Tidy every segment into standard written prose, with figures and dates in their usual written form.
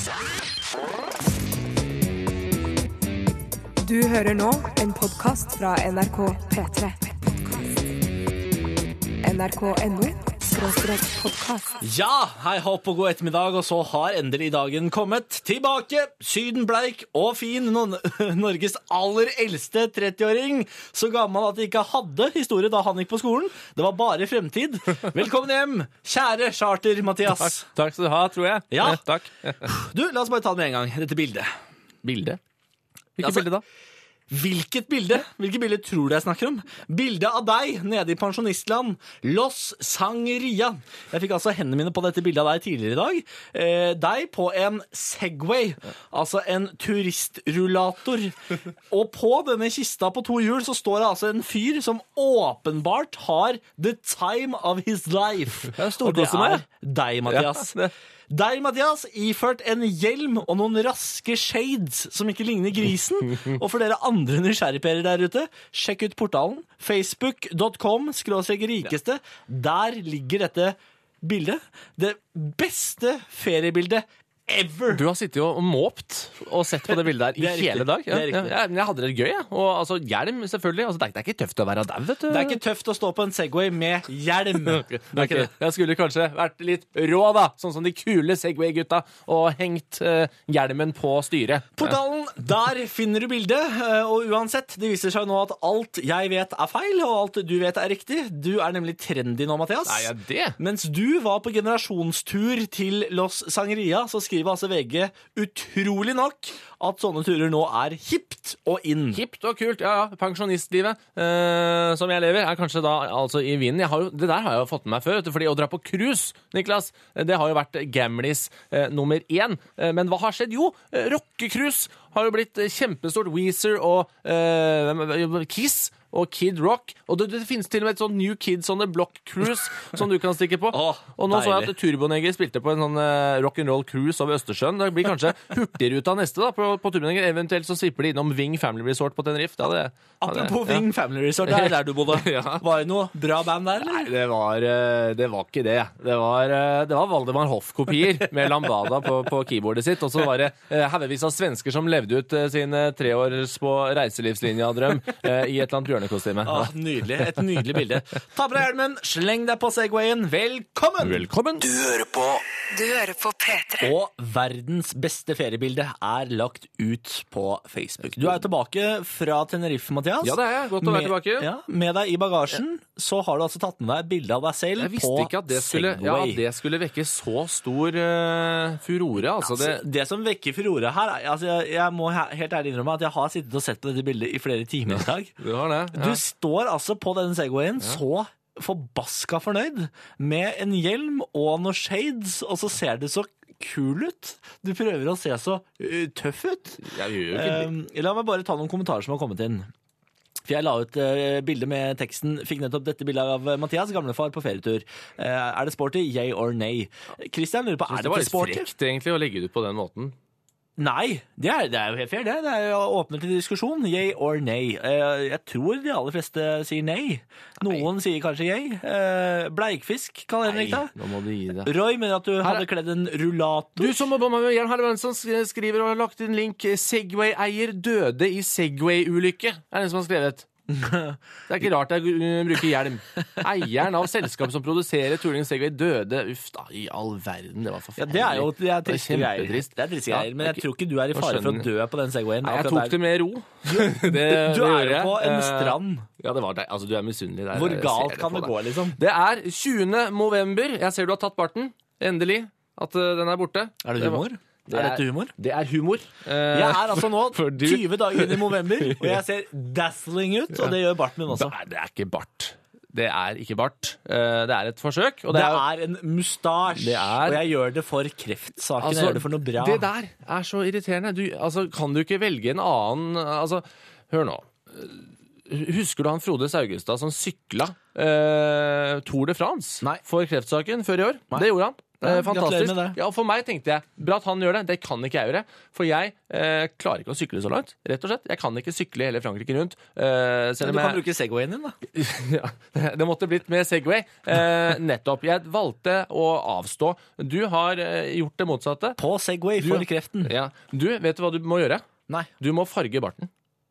Du hører nå en podcast fra NRK P3. NRK.no/podcast. Ja, hei hopp og god ettermiddag, og så har endelig dagen kommet. Tilbake, sydenbleik og fin, Norges aller eldste 30-åring. Så gammel at de ikke hadde historie da han gikk på skolen. Det var bare fremtid. Velkommen hjem, kjære Charter Mathias. Takk skal du ha, tror jeg. Ja. Takk. Du, la oss bare ta det med en gang, dette bildet. Bilde? Hvilket bilde da? Hvilket bilde? Hvilket bilde tror du jeg snakker om? Bildet av deg nede i pensjonistland. Los Sangeria. Jeg fikk altså hendene mine på dette bildet av deg tidligere i dag. Deg på en Segway, altså en turistrullator. Og på denne kista på 2 hjul så står det altså en fyr som åpenbart har the time of his life. Og det er deg, Mathias. Ja, Deg, Mathias, iført en hjelm og noen raske shades som ikke ligner grisen. Og for dere andre nysgjerrigperer der ute, sjekk ut portalen facebook.com/rikeste. Der ligger dette bildet. Det beste feriebildet ever. Du har sittet og måpt og sett på det bildet der i hele dag. Ja, det er riktig. jeg hadde det gøy, jeg. Og altså, hjelm, selvfølgelig. Altså, det er ikke tøft å være dau, vet du. Det er ikke tøft å stå på en Segway med hjelm. Det er ikke det. Jeg skulle kanskje vært litt rå, da. Sånn som de kule Segway-gutta. Og hengt hjelmen på styret. Portalen, der finner du bildet. Og uansett, det viser seg nå at alt jeg vet er feil, og alt du vet er riktig. Du er nemlig trendy nå, Mathias. Nei, det? Mens du var på generasjonstur til Los Sangeria, så skriver altså VG utrolig nok at sånne turer nå er hipt og inn. Hipt og kult, ja. Pensjonistlivet som jeg lever er kanskje da altså i vinden. Det der har jeg jo fått med meg før, fordi å dra på cruise, Niklas, det har jo vært gamlis nummer 1. Men hva har skjedd? Jo, rockecruise har jo blitt kjempestort. Weezer og Kiss og Kid Rock. Og det finnes til og med et sånn New Kids on the Block cruise som du kan stikke på. Og nå så jeg at Turboneger spilte på en sånn rock'n'roll cruise over Østersjøen. Det blir kanskje hurtigruta neste da på Turboneger. Eventuelt så slipper de innom Ving Family Resort på Tenerife. Apropos Ving Family Resort, det er der du bodde. Ja. Var det noe bra band der, eller? Nei, det var ikke det. Det var Valdemar Hoff-kopier med Lambada på keyboardet sitt. Og så var det haugevis av svensker som levde ut sin 3 års på reiselivslinja-drøm i et eller annet bjørnekostyme. Nydelig. Et nydelig bilde. Ta på deg hjelmen, sleng deg på Segwayen. Velkommen! Velkommen! Du hører på P3. Og verdens beste feriebilde er lagt ut på Facebook. Du er tilbake fra Tenerife, Mathias. Ja, det er jeg. Godt å være tilbake. Ja, med deg i bagasjen så har du altså tatt med deg et bilde av deg selv på Segway. Jeg visste ikke at det skulle vekke så stor furore. Det som vekker furore her, jeg må helt ærlig innrømme at jeg har sittet og sett på dette bildet i flere timer i dag. Du har det. Ja. Du står altså på denne Segwayen så forbaska fornøyd med en hjelm og noen shades, og så ser det så kul ut. Du prøver å se så tøff ut. Jeg gjør jo ikke det. La meg bare ta noen kommentarer som har kommet inn. For jeg la ut bilde med teksten, fikk nettopp dette bildet av Mathias, gamlefar på ferietur. Er det sporty? Yay or nay? Christian lurer på, er det ikke sporty? Det var litt frekt egentlig å legge det ut på den måten. Nei, det er jo helt fair det. Det er jo åpnet til diskusjon. Yay or nay. Jeg tror de aller fleste sier nei. Noen sier kanskje yay. Bleikfisk kan Henrik da. Nå må du gi det. Roy mener at du hadde kledd en rullator. Du som må med hjelm, her er det som skriver og har lagt inn link. Segway-eier døde i Segway-ulykke. Er det som har skrevet. Det er ikke rart jeg bruker hjelm. Eieren av selskap som produserer Touring Segway døde. Uff da, i all verden, det var forferdelig. Ja, det er triste greier. Kjempetrist. Det er triste greier, men jeg tror ikke du er i fare for å dø på den Segwayen. Nei, jeg tok det med ro. Du er jo på en strand. Ja, det var det. Altså, du er misunnelig der. Hvor galt kan det gå, liksom? Det er 20. november. Jeg ser du har tatt barten. Endelig. At den er borte. Er det humor? Er dette humor? Det er humor. Jeg er altså nå 20 dager inn i november, og jeg ser dazzling ut, og det gjør barten min også. Det er ikke bart. Det er ikke bart. Det er et forsøk. Og det er en mustasje, og jeg gjør det for kreftsaken. Jeg gjør det for noe bra. Det der er så irriterende. Kan du ikke velge en annen... hør nå. Husker du han Frode Saugestad som sykla Tour de France Nei. for kreftsaken før i år. Nei. Det gjorde han. Ja, Fantastisk. gratulerer med det. Ja, for meg tenkte jeg, bra at han gjør det. Det kan ikke jeg gjøre. For jeg klarer ikke å sykle så langt, rett og slett. Jeg kan ikke sykle hele Frankrike rundt. Selv Men om du kan jeg... bruke Segwayen din, da. Ja, det måtte blitt med Segway. Nettopp. Jeg valgte å avstå. Du har gjort det motsatte. På Segway for kreften. Ja. Du, vet du hva du må gjøre? Nei. Du må farge barten.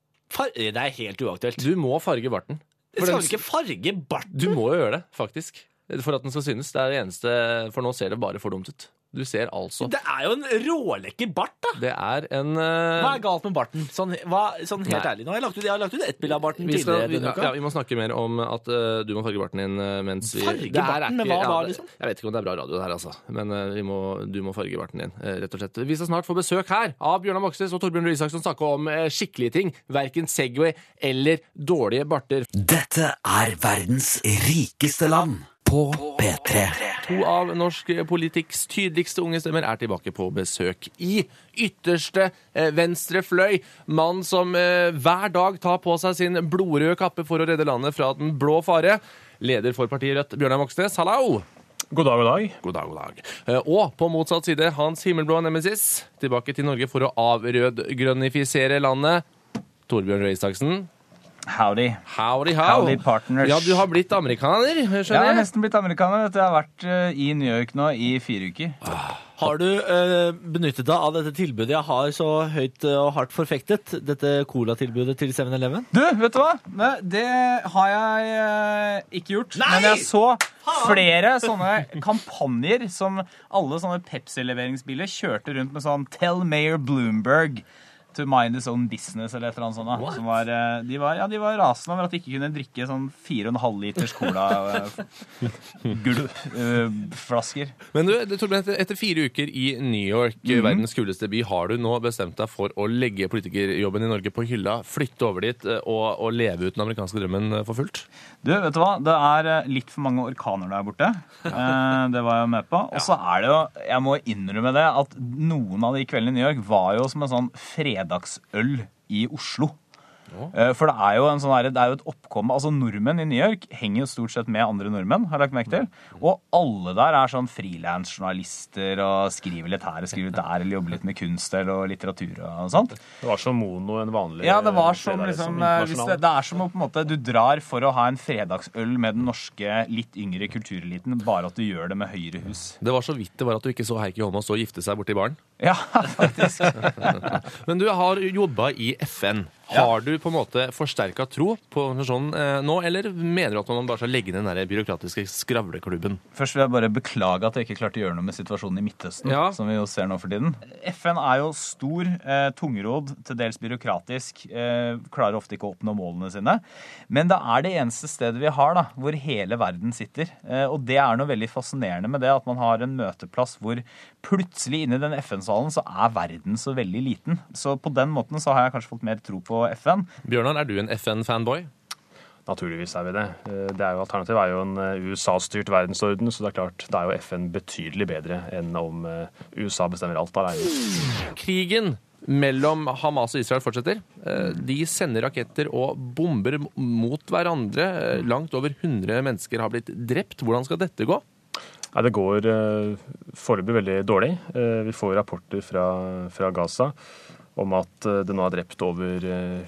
Det er helt uaktuelt. Du må farge barten. Skal du ikke farge barten? Du må jo gjøre det, faktisk. For at den skal synes. Det er det eneste, for nå ser det bare for dumt ut. Du ser altså... Det er jo en rålekker bart, da. Det er en... Hva er galt med barten? Sånn helt ærlig. Nå har jeg har lagt ut ett bilde av barten tidligere denne uka. Ja, vi må snakke mer om at du må farge barten din mens vi... Farge barten? Men hva da, liksom? Jeg vet ikke om det er bra radio det her, altså. Men du må farge barten din, rett og slett. Vi skal snart få besøk her av Bjørnar Moxnes og Torbjørn Røe Isaksen snakke om skikkelige ting. Hverken Segway eller dårlige barter. Dette er verdens rikeste land på P3. To av norsk politikks tydeligste unge stemmer er tilbake på besøk i ytterste venstre fløy. Mann som hver dag tar på seg sin blodrøde kappe for å redde landet fra den blå fare. Leder for partiet Rødt, Bjørnar Moxnes, hallo! God dag, god dag. God dag, god dag. Og på motsatt side, Hans himmelblå nemesis, tilbake til Norge for å avrødgrønnifisere landet. Torbjørn Røe Isaksen. Howdy. Howdy partners. Ja, du har blitt amerikaner, skjønner jeg. Jeg har nesten blitt amerikaner. Jeg har vært i New York nå i 4 uker. Har du benyttet deg av dette tilbudet jeg har så høyt og hardt forfektet? Dette cola-tilbudet til 7-Eleven? Du, vet du hva? Det har jeg ikke gjort. Nei! Men jeg så flere sånne kampanjer som alle sånne Pepsi-leveringsbiler kjørte rundt med sånn Tell Mayor Bloomberg to mind his own business, eller et eller annet sånt. Som var, de var rasende over at de ikke kunne drikke sånn 4,5 liters cola gulp-flasker. Men du, Torbjørn, etter 4 uker i New York, verdens kuleste by, har du nå bestemt deg for å legge politikerjobben i Norge på hylla, flytte over dit og leve ut den amerikanske drømmen for fullt? Du, vet du hva? Det er litt for mange orkaner der borte. Det var jeg med på. Og så er det jo, jeg må innrømme det, at noen av de kveldene i New York var jo som en sånn fredagsøl i Oslo. For det er jo det er jo et oppkomme. Altså nordmenn i New York henger jo stort sett med andre nordmenn, har jeg lagt merke til. Og alle der er sånn freelance-journalister og skriver litt her og skriver litt der, eller jobber litt med kunst og litteratur og sånt. Det var som mono en vanlig... Ja, det var som liksom, det er som å på en måte, du drar for å ha en fredagsøl med den norske, litt yngre kultureliten, bare at du gjør det med Høyrehus. Det var så vidt det var at du ikke så Heikki Holmås stå og gifte seg borte i baren. Ja, faktisk. Men du har jobbet i FN. Har du på en måte forsterket tro på sånn nå, eller mener du at man bare skal legge ned den der byråkratiske skravleklubben? Først vil jeg bare beklage at jeg ikke klarte å gjøre noe med situasjonen i Midtøsten, som vi jo ser nå for tiden. FN er jo stor, tungrodd, til dels byråkratisk, klarer ofte ikke å oppnå målene sine. Men det er det eneste stedet vi har da, hvor hele verden sitter. Og det er noe veldig fascinerende med det, at man har en møteplass hvor plutselig inne i den FN-salen så er verden så veldig liten. Så på den måten så har jeg kanskje fått mer tro på FN. Bjørnar, er du en FN-fanboy? Naturligvis er vi det. Alternativet er jo en USA-styrt verdensorden, så det er klart, det er jo FN betydelig bedre enn om USA bestemmer alt alene. Krigen mellom Hamas og Israel fortsetter. De sender raketter og bomber mot hverandre. Langt over 100 mennesker har blitt drept. Hvordan skal dette gå? Nei, det går foreløpig veldig dårlig. Vi får rapporter fra Gaza om at det nå er drept over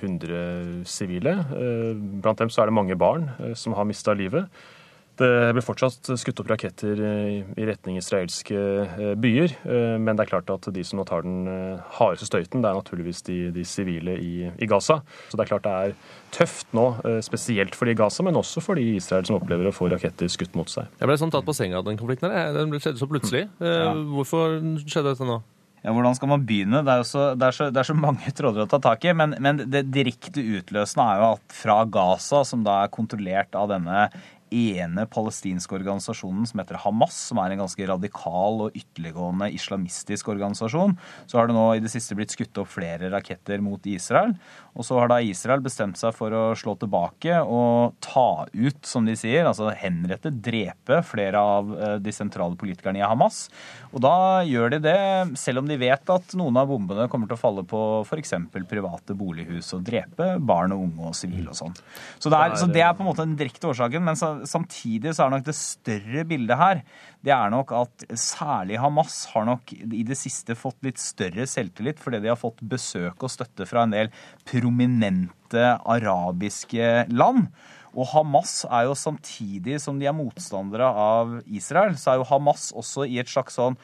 100 sivile. Blant dem så er det mange barn som har mistet livet. Det blir fortsatt skutt opp raketter i retning israelske byer, men det er klart at de som nå tar den hardeste støyten, det er naturligvis de sivile i Gaza. Så det er klart det er tøft nå, spesielt for de i Gaza, men også for de i Israel som opplever å få raketter skutt mot seg. Jeg ble sånn tatt på senga av den konflikten her. Den skjedde så plutselig. Hvorfor skjedde dette nå? Ja, hvordan skal man begynne? Det er så mange tråder å ta tak i, men det direkte utløsende er jo at fra Gaza, som da er kontrollert av denne ene palestinske organisasjonen som heter Hamas, som er en ganske radikal og ytterliggående islamistisk organisasjon, så har det nå i det siste blitt skutt opp flere raketter mot Israel. Og så har da Israel bestemt seg for å slå tilbake og ta ut, som de sier, altså henrette, drepe flere av de sentrale politikerne i Hamas. Og da gjør de det, selv om de vet at noen av bombene kommer til å falle på for eksempel private bolighus og drepe barn og unge og sivile og sånn. Så det er på en måte den direkte årsaken, men så samtidig så nok det større bildet her, det nok at særlig Hamas har nok i det siste fått litt større selvtillit, fordi de har fått besøk og støtte fra en del prominente arabiske land. Og Hamas jo samtidig som de motstandere av Israel, så jo Hamas også i et slags sånn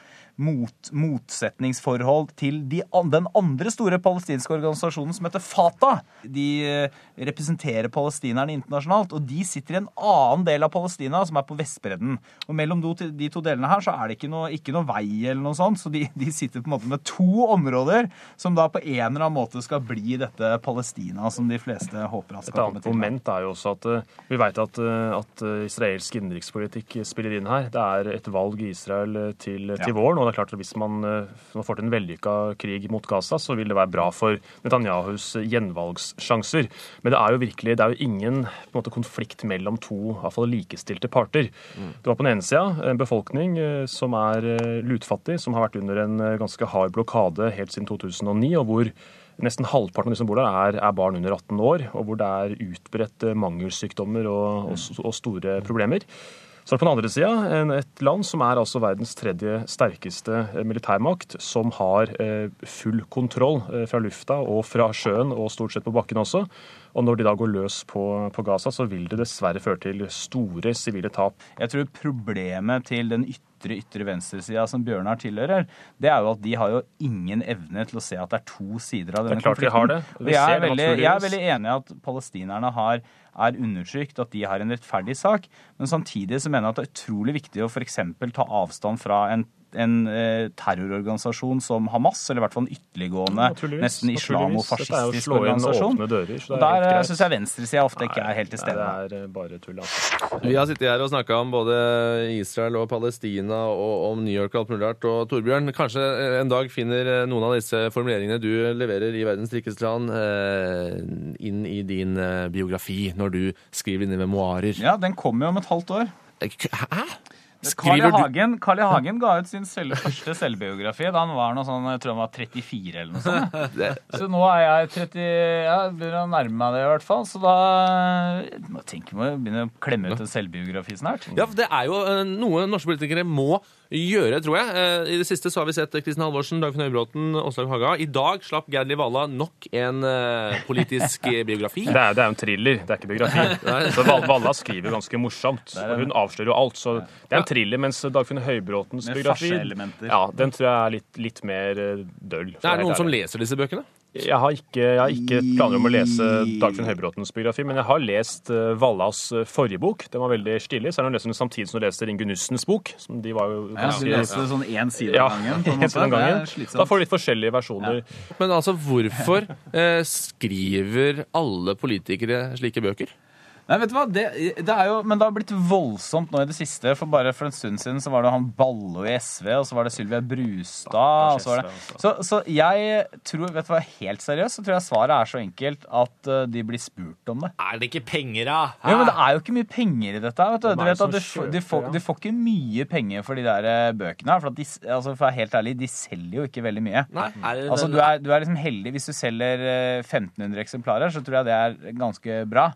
motsetningsforhold til den andre store palestinske organisasjonen som heter Fatah. De representerer palestinerne internasjonalt, og de sitter i en annen del av Palestina som på Vestbredden. Og mellom de to delene her så det ikke noe vei eller noe sånt, så de sitter på en måte med to områder som da på en eller annen måte skal bli dette Palestina som de fleste håper at skal komme til. Et annet moment jo også at vi vet at israelsk innenrikspolitikk spiller inn her. Det et valg i Israel til våren, og det klart at hvis man får til en vellykket krig mot Gaza, så vil det være bra for Netanyahus gjenvalgssjanser. Men det jo virkelig, det jo ingen på en måte, konflikt mellom to i hvert fall likestilte parter. Det var på den ene siden en befolkning som lutfattig, som har vært under en ganske hard blokade helt siden 2009, og hvor nesten halvparten av de som bor der barn under 18 år, og hvor det utbredt mangelsykdommer og store problemer. Så på den andre siden et land som altså verdens tredje sterkeste militærmakt, som har full kontroll fra lufta og fra sjøen og stort sett på bakken også. Og når de da går løs på Gaza, så vil det dessverre føre til store sivile tap. Jeg tror problemet til den ytre venstresida som Bjørnar tilhører, det jo at de har jo ingen evne til å se at det to sider av denne konflikten. Det er klart de har det. Jeg veldig enig i at palestinerne undertrykt, at de har en rettferdig sak, men samtidig så mener jeg at det utrolig viktig å for eksempel ta avstand fra en terrororganisasjon som Hamas, eller i hvert fall en ytterliggående, nesten islamofascistisk organisasjon. Og der synes jeg venstresida ofte ikke helt til stede. Det bare tull. Altså. Vi har sittet her og snakket om både Israel og Palestina og om New York og alt mulig rart. Og Torbjørn, kanskje en dag finner noen av disse formuleringene du leverer i Verdens rikeste land inn i din biografi når du skriver dine memoarer. Ja, den kommer jo om et halvt år. Hæ? Carl I. Hagen ga ut sin første selvbiografi da han var noe sånn, jeg tror han var 34 eller noe sånt. Så nå jeg 30, begynner å nærme meg det i hvert fall, så da må jeg begynne å klemme ut en selvbiografi snart. Ja, for det jo noe norske politikere må gjøre, tror jeg. I det siste så har vi sett Kristin Halvorsen, Dagfinn Høybråten, Åslaug Haga. I dag slapp Gerd Liv Valla nok en politisk biografi. Det jo en thriller, det ikke biografi. Så Valla skriver ganske morsomt, og hun avslører jo alt, så det en thriller, mens Dagfinn Høybråtens biografi, den tror jeg litt mer døll. Det noen som leser disse bøkene? Jeg har ikke planer om å lese Dagfinn Høybråtens biografi, men jeg har lest Vallas forrige bok. Den var veldig stilig, så jeg leser den samtidig som jeg leser Inge Nussens bok. Som de var jo du leste sånn en side av gangen? En side av gangen. Da får du litt forskjellige versjoner. Ja. Men altså, hvorfor skriver alle politikere slike bøker? Nei, vet du hva? Men det har blitt voldsomt nå i det siste. For bare for en stund siden så var det han Ballo i SV, og så var det Sylvia Brustad. Så jeg tror, vet du hva, helt seriøst, så tror jeg svaret så enkelt at de blir spurt om det. Det ikke penger, da? Ja, men det jo ikke mye penger i dette. Vet du. Du vet at de får ikke mye penger for de der bøkene. For å være helt ærlig, de selger jo ikke veldig mye. Nei, altså, du liksom heldig hvis du selger 1500 eksemplarer, så tror jeg det ganske bra.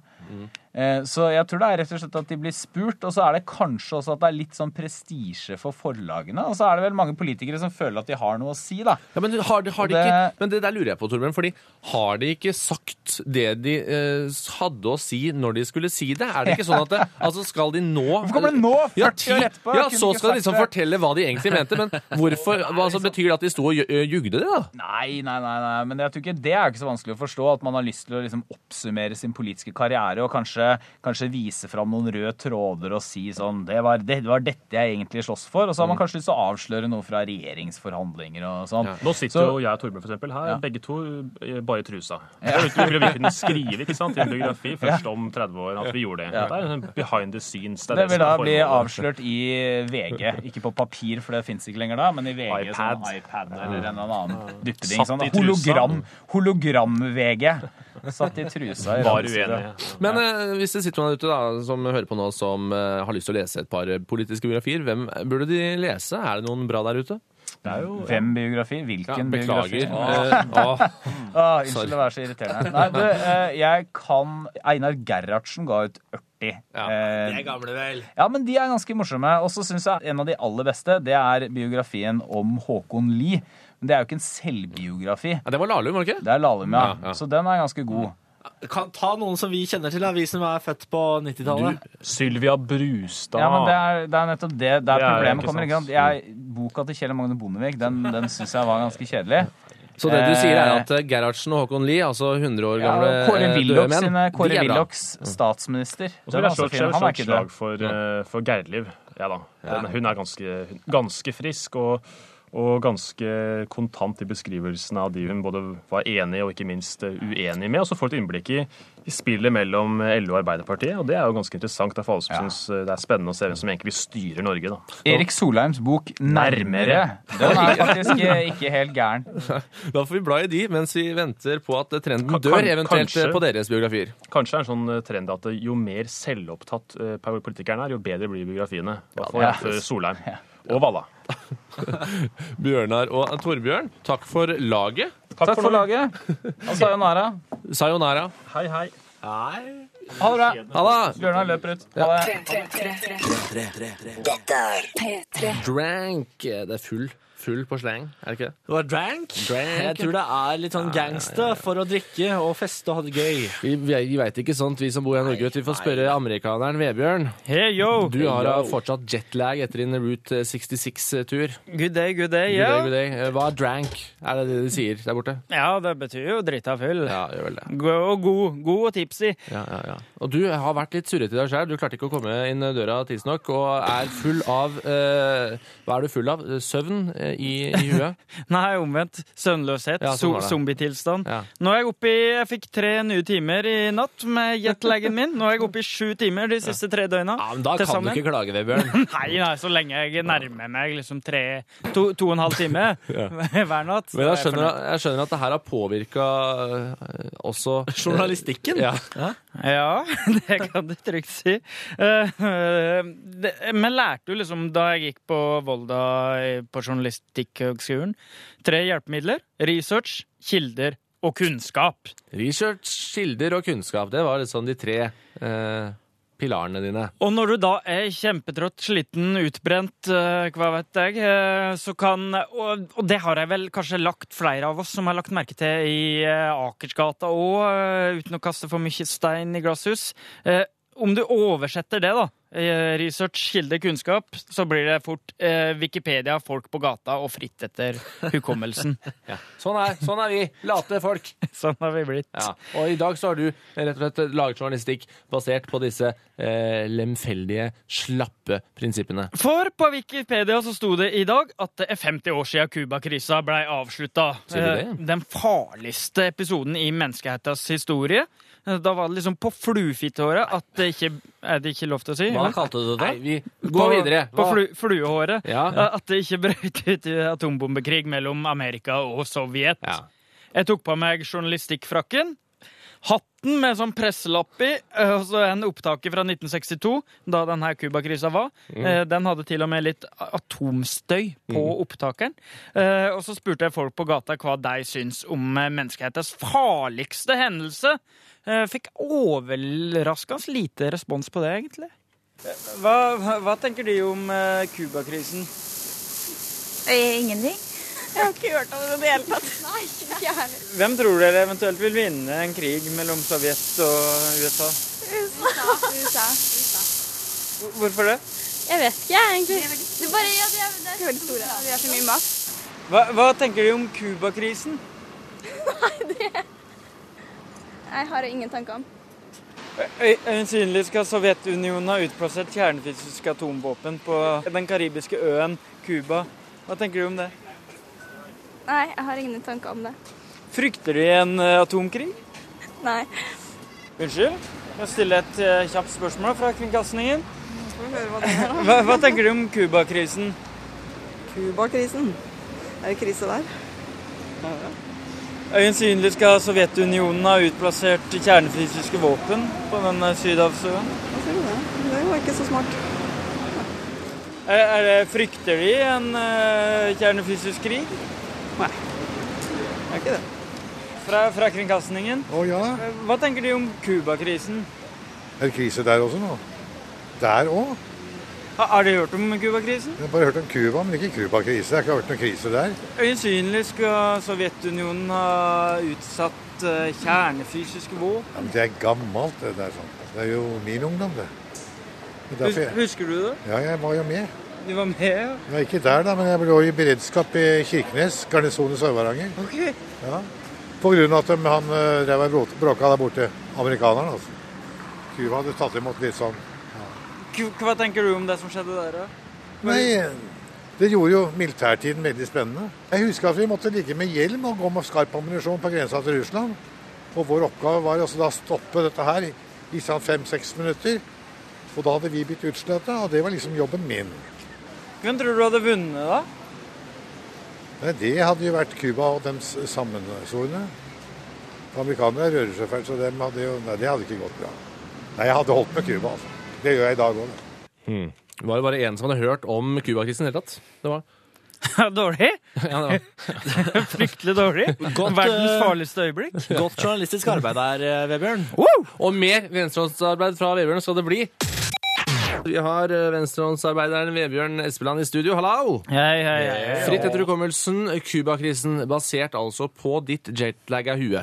Så jeg tror det rett og slett at de blir spurt, og så det kanskje også at det litt sånn prestisje for forlagene, og så det vel mange politikere som føler at de har noe å si, da. Ja, men har de ikke, men det der lurer jeg på, Torbjørn, fordi har de ikke sagt det de hadde å si når de skulle si det? Det ikke sånn at altså skal de nå... Hvorfor kommer det nå, 40 år etterpå? Ja, så skal de liksom fortelle hva de egentlig mente, men hvorfor, altså, betyr det at de sto og jugde det, da? Nei, men jeg tror ikke det ikke så vanskelig å forstå, at man har lyst til å liksom oppsummere sin politiske karriere, og kanskje vise fram noen røde tråder og si sånn, det var dette jeg egentlig slåss for, og så har man kanskje lyst til å avsløre noe fra regjeringsforhandlinger og sånn. Ja. Nå sitter jo jeg og Torbjørn for eksempel her, begge to bare i trusa. Vi kunne skrive, ikke sant, i en biografi først om 30 år at vi gjorde det. Det en behind the scenes. Det vil da bli avslørt i VG, ikke på papir, for det finnes ikke lenger da, men i VG, sånn iPad eller en annen duppeding, sånn hologram-VG. Satt i trusa i uenig. Men hvis det sitter noen ute da, som hører på nå, som har lyst til å lese et par politiske biografier, hvem burde de lese? Det noen bra der ute? Hvem biografi? Hvilken biografi? Beklager. Unnskyld å være så irriterende. Nei, Einar Gerhardsen ga ut artig. Ja, Det gamle vel. Ja, men de er ganske morsomme. Og så synes jeg en av de aller beste, det er biografien om Håkon Lie. Men det er jo ikke en selvbiografi. Ja, det var Lahlum, var det ikke? Det er Lahlum, ja. Ja. Så den er ganske god. Kan ta noen som vi kjenner til, vi som er født på 90-tallet. Sylvia Brustad. Ja, men det er nettopp det. Det er problemet ikke kommer, sant. ikke sant? Boka til Kjell Magne Bondevik, den synes jeg var ganske kjedelig. Så det du sier er at Gerhardsen og Håkon Lie, altså 100 år gamle Kåre døde menn, Kåre de er bra. Willochs statsminister. Og så vil jeg slå et Han er ikke slag død. for Gerdliv. Ja da. Hun er ganske frisk og ganske kontant i beskrivelsen av de hun både var enig og ikke minst uenig med. Og så får du et innblikk i spillet mellom LO og Arbeiderpartiet, og det er jo ganske interessant. Det er for alle som synes det er spennende å se hvem som egentlig styrer Norge, da. Erik Solheims bok Nærmere. Den er faktisk ikke helt gæren. Da får vi bla i de, mens vi venter på at trenden Kan- dør, eventuelt kanskje- på deres biografier. Kanskje det er en sånn trend at jo mer selvopptatt politikeren er, jo bedre blir biografiene. Ja. For Solheim. Og Valla. Bjørnar og Torbjørn, takk for laget. Takk for laget. Og sayonara. Sayonara. Hei, hei. Ha det bra. Ha det! Bjørnar løper ut. Ha det. Dette er P3. Drank. Det er full på slang, er det ikke det? Det var drank. Drank. Jeg tror det er litt sånn gangster for å drikke og feste og ha det gøy. Vi vet ikke sånt, vi som bor i Norge. Vi får spørre amerikaneren Vebjørn. Hey, yo! Du har fortsatt jetlag etter din Route 66-tur. Good day, ja. Hva er drank? Er det de sier der borte? Ja, det betyr jo drita full. Ja, gjør vel det. God og tipsy. Ja. Og du har vært litt surret i deg selv. Du klarte ikke å komme inn døra tidsnok, og er full av hva er du full av? Søvn i huet? Nei, omvendt. Søvnløshet. Ja, sånn var det. Zombietilstand. Ja. Nå er jeg fikk 3 nye timer i natt med jetlaggen min. Nå er jeg oppe i 7 timer de siste 3 døgna. Ja, men da til kan sammen. du ikke klage, Vebjørn. Nei, så lenge jeg nærmer meg liksom 2,5 timer hver natt. Men jeg skjønner at det her har påvirket også Journalistikken? Ja. Ja, det kan du trygt si. Men lærte jo liksom da jeg gikk på Volda på Journalistikkhøgskolen 3 hjelpemidler: research, kilder og kunnskap. Research, kilder og kunnskap, det var liksom de 3 pilarene dine. Og når du da er kjempetrøtt, sliten, utbrent, hva vet jeg, så kan, og det har jeg vel kanskje lagt flere av oss som har lagt merke til i Akersgata og uten å kaste for mye stein i glasshus, om du oversetter det da, research, kilde, kunnskap, så blir det fort Wikipedia, folk på gata og fritt etter hukommelsen. Ja. Sånn er vi, late folk. Sånn har vi blitt. Ja. Og i dag så har du rett og slett laget journalistikk basert på disse lemfeldige, slappe prinsippene. For på Wikipedia så sto det i dag at det er 50 år siden Kuba-krisa ble avsluttet. Sier du det? Den farligste episoden i menneskehetens historie. Da var det liksom på fluefittehåret at det ikke, er det ikke lov til å si? Hva kalte du det da? Nei, vi går videre. På fluehåret. Ja. At det ikke brøt ut i atombombekrig mellom Amerika og Sovjet. Ja. Jeg tok på meg journalistikkfrakken, hatten med sånn presselapp i, og så en opptaker fra 1962, da denne Kuba-krisa var. Den hadde til og med litt atomstøy på opptakeren. Og så spurte jeg folk på gata hva de syns om menneskehetens farligste hendelse. Fikk overraskende lite respons på det, egentlig. Hva tenker du om Kuba-krisen? Ingenting. Jeg har ikke hørt om det i det hele tatt. Nei, ikke jeg heller. Hvem tror dere eventuelt vil vinne en krig mellom Sovjet og USA? USA. Hvorfor det? Jeg vet ikke, egentlig. Det er bare, ja, det er veldig store. Vi har så mye makt. Hva tenker du om Kuba-krisen? Jeg har ingen tanker om. Øyensynlig skal Sovjetunionen ha utplassert kjernefysiske atomvåpen på den karibiske øen Kuba. Hva tenker du om det? Nei, jeg har ingen tanker om det. Frykter du en atomkrig? Nei. Unnskyld? Jeg stiller et kjapt spørsmål fra kringkastingen. Får vi høre hva det er da. Hva tenker du om Kuba-krisen? Kuba-krisen. Er det krise der? Øyensynlig skal Sovjetunionen ha utplassert kjernefysiske våpen på den Sydhavsøen. Hva sier du det? Det var ikke så smart. Frykter de en kjernefysisk krig? Nei. Det er ikke det. Fra kringkastningen. Å ja. Hva tenker de om Kuba-krisen? Er det krise der også nå? Der også? Har dere hørt om Cuba-krisen? Jeg har bare hørt om Cuba, men ikke Cuba-krise. Jeg har ikke hørt noen krise der. Øyensynlig skal Sovjetunionen ha utsatt kjernefysiske våpen. Ja, men det er gammelt, det der sånn. Det er jo min ungdom, det. Husker du det? Ja, jeg var jo med. Du var med, ja? Jeg var ikke der da, men jeg ble i beredskap i Kirkenes, garnison i Sør-Varanger. Ok. Ja. På grunn av at han drev og bråka der borte, amerikanerne altså. Cuba hadde tatt imot litt sånn. Hva tenker du om det som skjedde der da? Nei, det gjorde jo militærtiden veldig spennende. Jeg husker at vi måtte ligge med hjelm og gå med skarp ammunisjon på grensa til Russland. Og vår oppgave var altså da å stoppe dette her i sånn 5-6 minutter. Og da hadde vi blitt utslettet, og det var liksom jobben min. Hvem tror du hadde vunnet da? Nei, det hadde jo vært Cuba og dems sammensvorne. Amerikanere rører seg fælt, så det hadde ikke gått bra. Nei, jeg hadde holdt med Cuba, altså. Det gjør jeg i dag også. Det var jo bare en som hadde hørt om Cuba-krisen i det hele tatt. Det var dårlig? Ja, det var. Fryktelig dårlig. Verdens farligste øyeblikk. Godt journalistisk arbeid der, Vebjørn. Og mer venstrehåndsarbeid fra Vebjørn skal det bli. Vi har venstrehåndsarbeideren Vebjørn Espeland i studio. Hallo! Hei. Fritt etter hukommelsen, Cuba-krisen, basert altså på ditt jetlagga hue.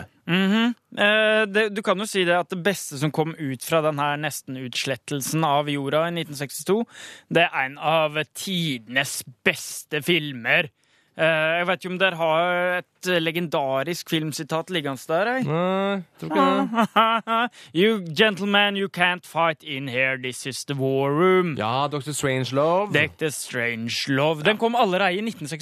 Du kan jo si det at det beste som kom ut fra denne nesten-utslettelsen av jorda i 1962, det er en av tidenes beste filmer. Jeg vet ikke om dere har et legendarisk filmsitat liggende der, Nei, tror ikke det. You gentlemen, you can't fight in here, this is the war room. Ja, Dr. Strangelove. Dr. Strangelove. Den kom allerede i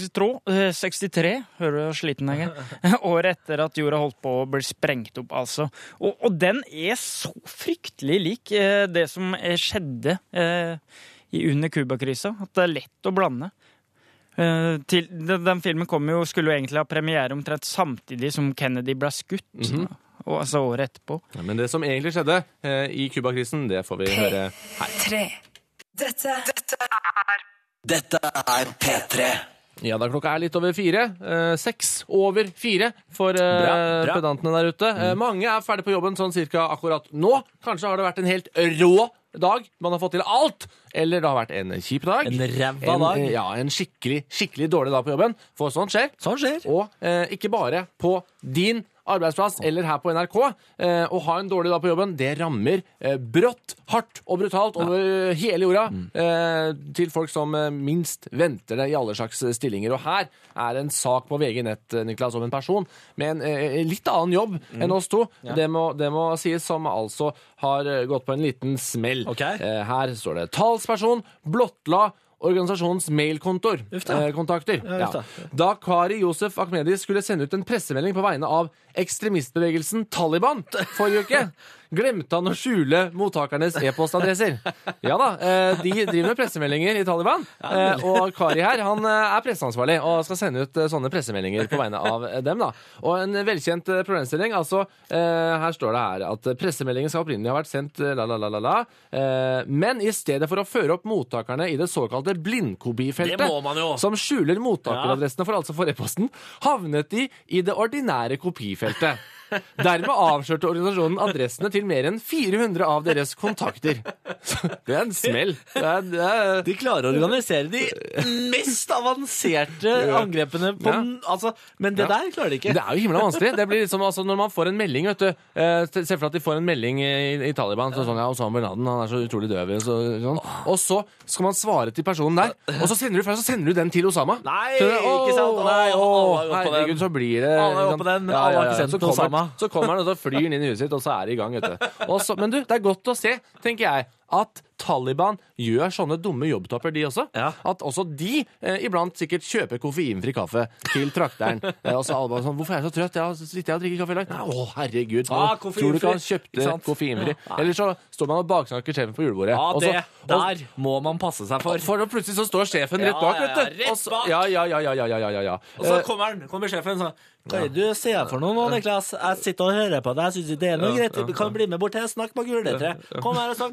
1963. Hører du hvor sliten jeg er? Året etter at jorda holdt på å bli sprengt opp, altså. Og den er så fryktelig lik det som skjedde under Cuba-krisa, at det er lett å blande. Den filmen skulle jo egentlig ha premiere omtrent samtidig som Kennedy ble skutt, og altså året etterpå. Ja, men det som egentlig skjedde i Cuba-krisen, det får vi høre her. Dette er P3. Ja, da klokka er litt over 4. 6 over 4 for pedantene der ute. Mange er ferdig på jobben sånn cirka akkurat nå. Kanskje har det vært en helt rå dag. Man har fått til alt. Eller det har vært en kjip dag. En ræva dag. Ja, en skikkelig dårlig dag på jobben. For sånt skjer. Og ikke bare på din arbeidsplass eller her på NRK. Å ha en dårlig dag på jobben, det rammer brått, hardt og brutalt over hele jorda til folk som minst venter det i alle slags stillinger. Og her er en sak på VG Nett, Niklas, om en person med en litt annen jobb enn oss to. Ja. Det må sies, som altså har gått på en liten smell. Okay. Her står det: talsperson blottla organisasjonens mailkontakter. Da Kari Josef Ahmedi skulle sende ut en pressemelding på vegne av ekstremistbevegelsen Taliban forrige uke, glemte han å skjule mottakernes e-postadresser. Ja da, de driver med pressemeldinger i Taliban, og Kari her, han er presseansvarlig og skal sende ut sånne pressemeldinger på vegne av dem da. Og en velkjent problemstilling, altså, her står det her at pressemeldingen skal opprinnelig ha vært sendt men i stedet for å føre opp mottakerne i det såkalte blindkopifeltet, som skjuler mottakeradressene for e-posten, havnet de i det ordinære kopifeltet. Dermed avslørte organisasjonen adressene til mer enn 400 av deres kontakter. Det er en smell. De klarer å organisere de mest avanserte angrepene på men det der klarer de ikke. Det er jo himla vanskelig. Det blir liksom, altså, når man får en melding, vet du, se for at de får en melding i Taliban, sånn, ja, Osama bin Laden, han er så utrolig døv, sånn. Og så skal man svare til personen der, og så sender du den til Osama. Nei, ikke sant? Herregud, så blir det... Alle er på den, men alle har ikke sendt til Osama. Så kommer han, og så flyr han inn i huset sitt, og så er det i gang, vet du. Men du, det er godt å se, tenker jeg, at Taliban gjør sånne dumme jobbtopper, de også. Ja. At også de iblant sikkert kjøper koffeinfri kaffe til trakteren. Og så alle bare sånn, hvorfor er jeg så trøtt? Jeg sitter og drikker kaffe i dag. Å, herregud. Tror du ikke han kjøpte koffeinfri? Eller så står man og baksnakker sjefen på julebordet. Ja, der må man passe seg for. For plutselig så står sjefen rett bak, vet du. Rett bak. Ja. Og så kommer sjefen sånn, hva er det du ser for noe nå, Niklas? Jeg sitter og hører på deg, jeg synes det er noe greit. Kan du bli med bort til, snakk bak juletre. Kom her og snakk bak juletre.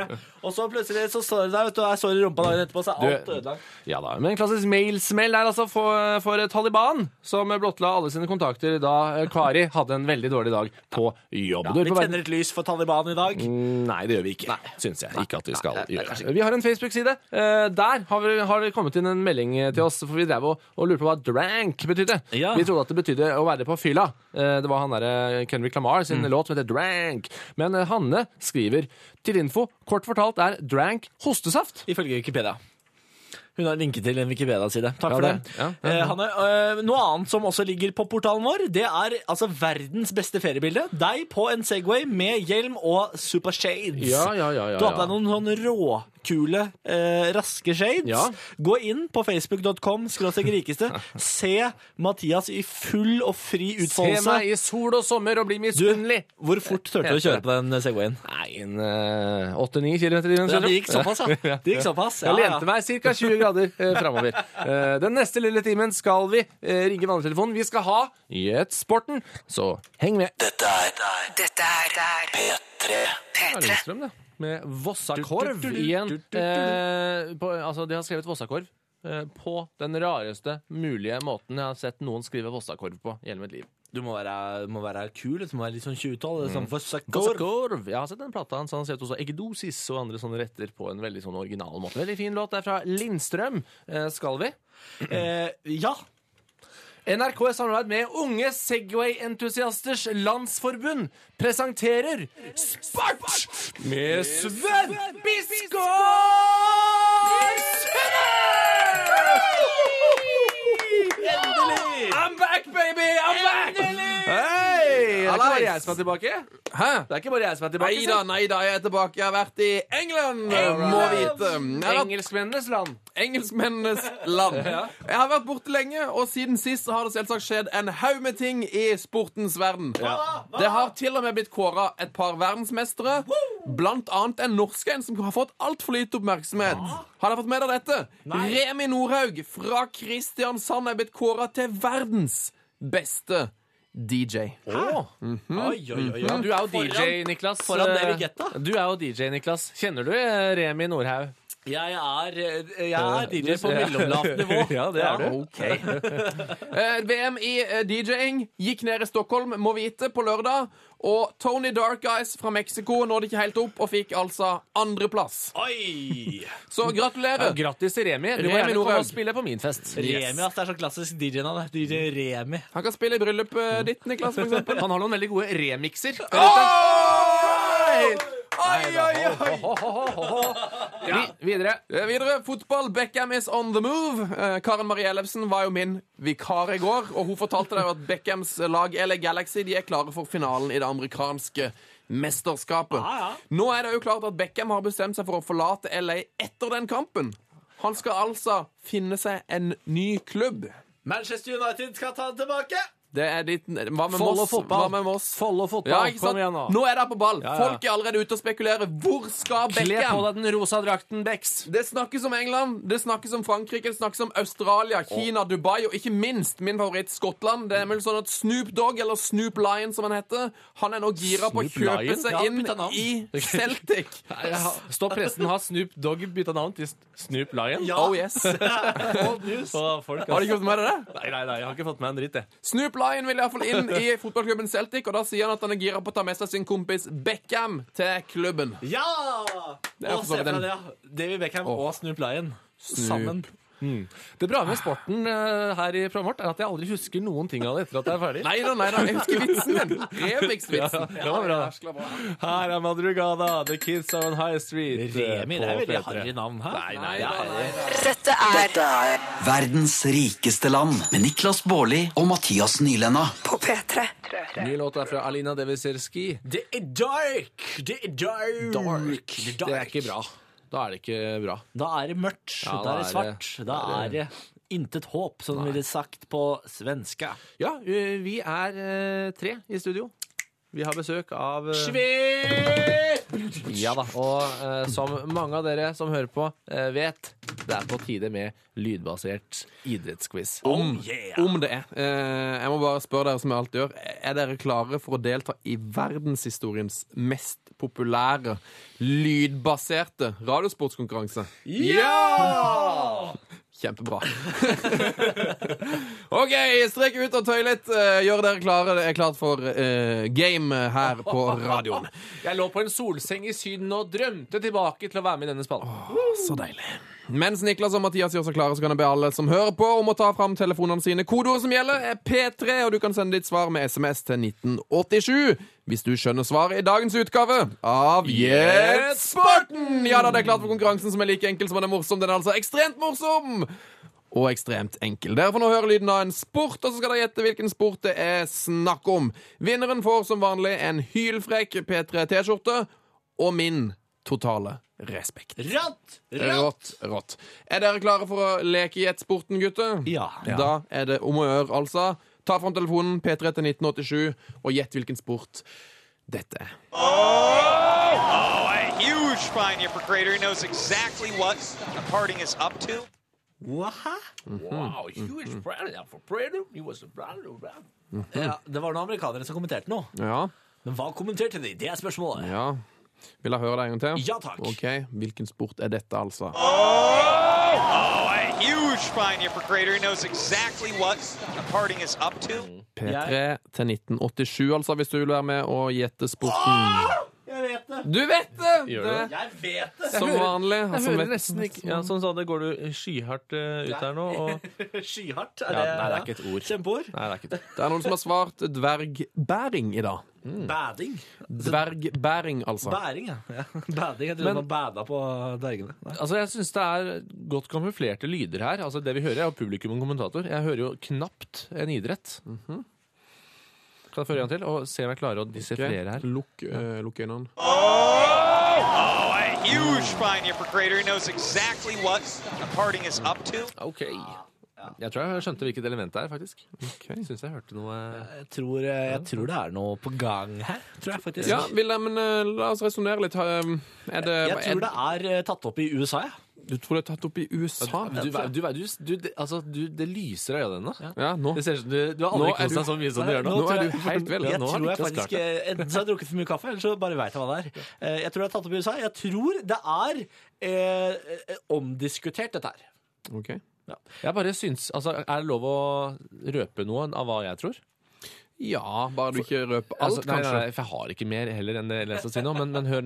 Og så plutselig så står det der, vet du, jeg står i rumpa dagen etterpå, så er alt ødelagt. Ja da, men en klassisk mailsmell er altså for Taliban, som blottla alle sine kontakter da Kari hadde en veldig dårlig dag på jobb. Ja, vi tenner et lys for Taliban i dag. Nei, det gjør vi ikke. Syns jeg ikke at vi skal gjøre. Vi har en Facebook-side. Der har det kommet inn en melding til oss, for vi drev og lurte på hva drank betydde. Ja. Vi trodde at det betydde å være på fylla. Det var han der Kendrick Lamar sin låt som heter Drank. Men Hanne skriver til info, kort fortalt er drank hostesaft. Ifølge Wikipedia. Hun har linket til en Wikipedia-side. Takk for det. Ja. Hanne, noe annet som også ligger på portalen vår, det er altså verdens beste feriebilde. Deg på en Segway med hjelm og super shades. Ja. Du har på deg noen sånne råkule, raske shades. Ja. Gå inn på facebook.com/rikeste. Se Mathias i full og fri utfoldelse. Se meg i sol og sommer og bli misunnelig. Hvor fort turte du å kjøre på den Segwayen? Nei, 8-9 kilometer i den. Ja, det gikk såpass, ja. Det gikk såpass. Jeg lente meg cirka 20 grader fremover. Den neste lille timen skal vi ringe vandretelefonen. Vi skal ha Sporten, så heng med. Dette er P3. Lindstrøm, det. Med Vossakorv igjen. De har skrevet Vossakorv på den rareste mulige måten jeg har sett noen skrive Vossakorv på i hele mitt liv. Du må være kul, det må være litt sånn 20-tall. Sånn Vossakorv. Jeg har sett den plata hans. Han har sett også eggedosis og andre sånne retter på en veldig sånn original måte. Veldig fin låt. Det er fra Lindstrøm. Skal vi? Ja. NRK i samarbeid med Unge Segway-entusiasters Landsforbund presenterer Sport med Sven Biskår! Endelig! I'm back, baby! I'm back! Hei! Det er ikke bare jeg som er tilbake. Hæ? Det er ikke bare jeg som er tilbake. Neida, jeg er tilbake. Jeg har vært i England, må vite. Engelskmennenes land. Engelskmennenes land. Jeg har vært borte lenge, og siden sist så har det selvsagt skjedd en haug med ting i sportens verden. Det har til og med blitt kåret et par verdensmestere, blant annet en norsk en som har fått alt for lite oppmerksomhet. Har dere fått med dere dette? Remi Nordhaug fra Kristiansand er blitt kåret til verdens beste DJ. Oi. Ja, du er jo DJ, Niklas. Foran David Guetta. Du er jo DJ, Niklas. Kjenner du Remi Nordhaug? Jeg er DJ på mellomlavt nivå. Ja, det er du. Ok. VM i DJing gikk ned i Stockholm, må vite, på lørdag. Og Tony Dark Eyes fra Mexico nådde ikke helt opp og fikk altså andreplass. Oi! Så gratulerer. Ja, grattis til Remi. Du må Remi gjerne komme Nordhaug. og spille på min fest. Remi, det er så klassisk DJ-navn. DJ Remi. Han kan spille i bryllupet ditt, Niklas, for eksempel. Han har noen veldig gode remixer. Videre. Fotball. Beckham is on the move. Karen Marie Ellefsen var jo min vikar i går, og hun fortalte deg at Beckhams lag LA Galaxy de er klare for finalen i det amerikanske mesterskapet. Nå er det jo klart at Beckham har bestemt seg for å forlate LA etter den kampen. Han skal altså finne seg en ny klubb. Manchester United skal ta den tilbake. Det er ditt. Hva med Follo Moss? fotball. Hva med Moss? Follo fotball. Ja, ikke sant? Kom igjen nå. Nå er det på ball. Ja. Folk er allerede ute og spekulerer. Hvor skal Kle på Beckham? deg den rosa drakten, Bex. Det snakkes om England, det snakkes om Frankrike, det snakkes om Australia, Kina, Dubai, og ikke minst min favoritt Skottland. Det er vel sånn at Snoop Dogg, eller Snoop Lion som han heter, han er nå gira på å Snoop kjøpe Lion? seg Ja, inn bytta navn. i Celtic. Stopp pressen. Har Snoop Dogg bytta navn til Snoop Lion? Ja. Oh yes. Old news. Folk, Har du ikke fått med deg det? Nei, jeg har ikke fått med en dritt, jeg. Snoop Lion vil i hvert fall inn i fotballklubben Celtic, og da sier han at han er gira på å ta med seg sin kompis Beckham til klubben. Ja! Det er Og for se så vidt fra en- det, ja. David Beckham og Snoop Lion sammen. Det bra med sporten her i programmet vårt er at jeg aldri husker noen ting av det etter at jeg er ferdig. Nei da, jeg husker vitsen din. Remix-vitsen. Ja, det var bra. Her er Madrugada, The Kids on High Street. Remi, det er på veldig P3. harry navn her. Nei da. Dette er verdens rikeste land med Niklas Baarli og Mathias Nylenda. På P3. Ny låt er fra Alina Deviserski. Det er dark! Det er dark! Det er ikke bra. Da er det ikke bra. Da er det mørkt. Ja, da er det svart. Da er det intet håp, som ville sagt på svenska. Ja, vi er 3 i studio. Vi har besøk av Svep! Ja da, og som mange av dere som hører på vet, det på tide med lydbasert idrettsquiz. Om det jeg må bare spørre dere som jeg alltid gjør, dere klare for å delta i verdenshistoriens mest populære lydbaserte radiosportskonkurranse? Ja! Kjempebra. OK, strek ut og tøy litt. Gjør dere klare. Det klart for game her på radioen. Jeg lå på en solseng i Syden og drømte tilbake til å være med i denne spalten. Så deilig. Mens Niklas og Mathias gjør seg klare, så kan jeg be alle som hører på om å ta fram telefonene sine. Kodeord som gjelder P3, og du kan sende ditt svar med SMS til 1987. Hvis du skjønner svaret i dagens utgave av Gjett Sporten! Ja da, det klart for konkurransen som like enkel som den morsom. Den altså ekstremt morsom! Og ekstremt enkel. Dere får nå høre lyden av en sport, og så skal dere gjette hvilken sport det snakk om. Vinneren får som vanlig en hylfrekk P3 T-skjorte og min totale respekt. Rått. Dere klare for å leke Gjett Sporten, gutter? Ja. Da det om å gjøre, altså. Ta fram telefonen P3 til 1987 og gjett hvilken sport dette a huge fine here for Crater. He knows exactly what the parting is up to. Wow, huge brand for Prater. He was a brand. Ja, det var noen amerikanere som kommenterte noe. Ja. Men hva kommenterte de? Det spørsmålet. Ja. Vil jeg høre det en gang til? Ja, takk. Ok, hvilken sport dette, altså? A huge fine here for Crater. He knows exactly what the parting is up to. P3 til 1987, altså, hvis du vil være med og gjette sporten. Jeg vet det. Du vet det! Jeg vet det. Som vanlig. Jeg hører nesten ikke. Ja, sånn sa det. Går du skyhardt ut her nå? Og... Skyhardt? Nei, det er ikke et ord. Kjempeord? Nei, det er ikke det. Det noen som har svart dvergbæring i dag. Bading? Dvergbæring, altså. Bæring, ja. Bading, jeg tror man bada på dvergene. Nei. Altså, jeg synes det godt kamuflerte lyder her. Altså, det vi hører er jo publikum og kommentator. Jeg hører jo knapt en idrett. Kan jeg føre en til, og se om jeg klarer å dissifrere her. Lukk øynene. A huge fine here for Crater. He knows exactly what the parting is up to. Ok. Jeg tror jeg skjønte hvilket element det faktisk. Jeg synes jeg hørte noe... Jeg tror det noe på gang her, tror jeg faktisk. Ja, men la oss resonere litt. Jeg tror det tatt opp i USA, ja. Du tror det tatt opp i USA? Det lyser av øynene. Ja, nå. Det ser ut som du har aldri kost deg så mye som du gjør nå. Nå du helt vel. Jeg tror jeg faktisk, enten så har jeg drukket for mye kaffe, eller så bare vet jeg hva det Jeg tror det tatt opp i USA. Jeg tror det omdiskutert, dette her. Ok. Ja. Jeg bare syns, altså, det lov å røpe noe av hva jeg tror? Ja, bare du ikke røper alt, kanskje. Nei, for jeg har ikke mer heller enn det jeg leser å si nå, men hør.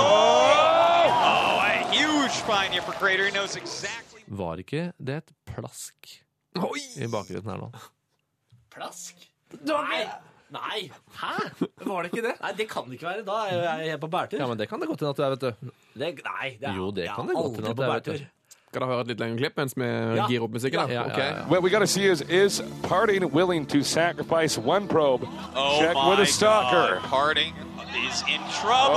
A huge fine here for Crater. He knows exactly. Var ikke det et plask i bakgrunnen her nå? Plask? Nei. Hæ? Var det ikke det? Nei, det kan det ikke være. Da jeg helt på bærtur. Ja, men det kan det godt hende at du vet du. Nei, Jo, det kan det godt hende at du vet du. Skal da høre et litt lengre klipp mens vi girer opp musikken? Ja. Okay. What we got to see is Parting willing to sacrifice one probe? Check with a stalker. God. Parting is in trouble.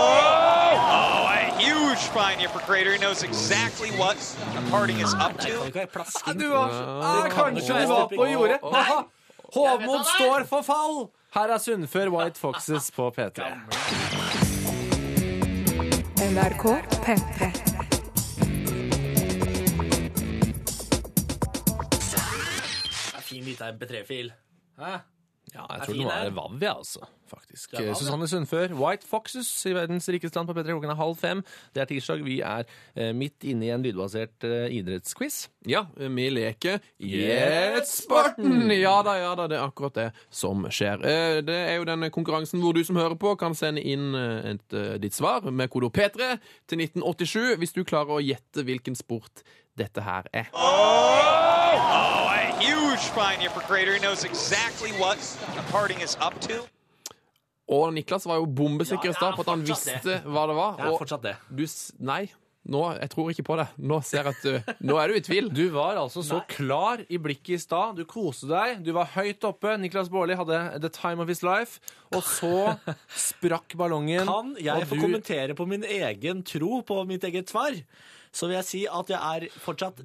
A huge fine here for Crater. He knows exactly what the parting is up to. Du kanskje du var på jordet. Håvmod står for fall. Her Sunnfør White Foxes på P3. NRK P3. Fin liten MP3-fil. Hæ? Ja, jeg tror det var Vavja, altså, faktisk. Susanne Sunnfør, White Foxes i verdens rikeste land på P3 klokken 4:30. Det tirsdag. Vi midt inne i en lydbasert idrettsquiz. Ja, vi leker Gjett Sporten! Ja da, det akkurat det som skjer. Det jo den konkurransen hvor du som hører på kan sende inn ditt svar med kodeord P3 til 1987 hvis du klarer å gjette hvilken sport dette her A huge fine here for Crater. He knows exactly what the parting is up to. Og Niklas var jo bombesikker i stad på at han visste hva det var. Jeg fortsatt det. Nei, jeg tror ikke på det. Nå ser jeg at nå du i tvil. Du var altså så klar i blikket i stad. Du koste deg. Du var høyt oppe. Niklas Baarli hadde the time of his life. Og så sprakk ballongen. Kan jeg få kommentere på min egen tro på mitt eget svar? så vil jeg si at jeg er fortsatt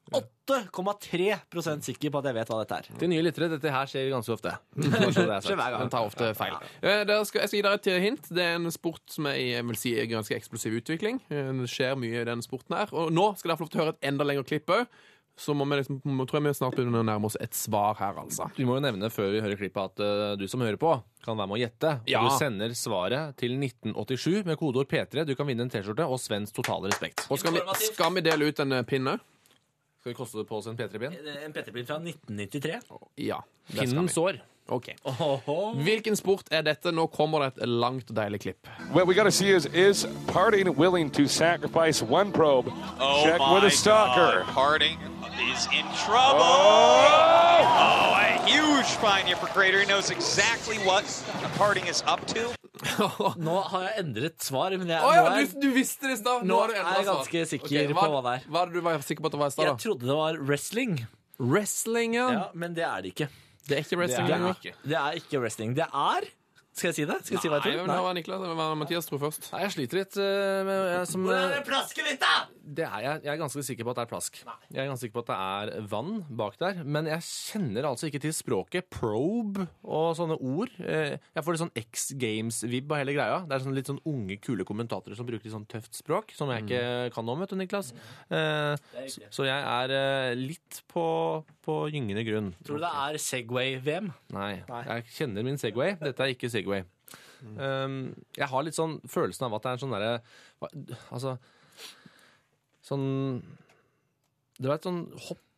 98,3% sikker på at jeg vet hva dette er. Til nye lyttere, dette her skjer ganske ofte. Skjer hver gang. Den tar ofte feil. Jeg skal gi dere et hint. Det er en sport som jeg vil si er ganske eksplosiv utvikling. Det skjer mye i den sporten her. Og nå skal dere få lov til å høre et enda lengre klipp også. Så må vi tror jeg vi snart begynner å nærme oss et svar her, altså. Vi må jo nevne før vi hører klippet at du som hører på kan være med å gjette. Ja. Du sender svaret til 1987 med kodeord P3. Du kan vinne en t-skjorte og Svens totale respekt. Og skal vi dele ut en pinne? Skal vi koste det på oss en P3-pinn? En P3-pinn fra 1993? Ja. Pinnen sår. Ok. Hvilken sport er dette? Nå kommer det et langt og deilig klipp. What we got to see is Harding willing to sacrifice one probe? Check with a stalker. Harding is in trouble. Oh, a huge find here for Crater. He knows exactly what Harding is up to. Nå har jeg endret svar, men du visste det i stad. Nå er jeg ganske sikker på hva det er. Hva er det du var sikker på at det var i stad, da? Jeg trodde det var wrestling. Wrestling, ja. Men det er det ikke. Det er ikke wrestling. Det er ikke wrestling. Det er... Skal jeg si det? Skal jeg si hva jeg tror? Nei, det var Niklas. Det var Mathias tror først. Nei, jeg sliter litt med... Hvor er det plasket ditt, da? Det er jeg er ganske sikker på at det er plask. Jeg er ganske sikker på at det er vann bak der, men jeg kjenner altså ikke til språket probe og sånne ord. Jeg får litt sånn X-Games-vibb av hele greia. Det er sånn litt sånn unge, kule kommentatorer som bruker litt sånn tøft språk, som jeg ikke kan om, vet du, Niklas. Så jeg er litt på gyngende grunn. Tror du det er Segway-VM? Nei, jeg kjenner min Segway. Dette er ikke Segway. Jeg har litt sånn følelsen av at det er en sånn derre altså sånn det var et sånn hopp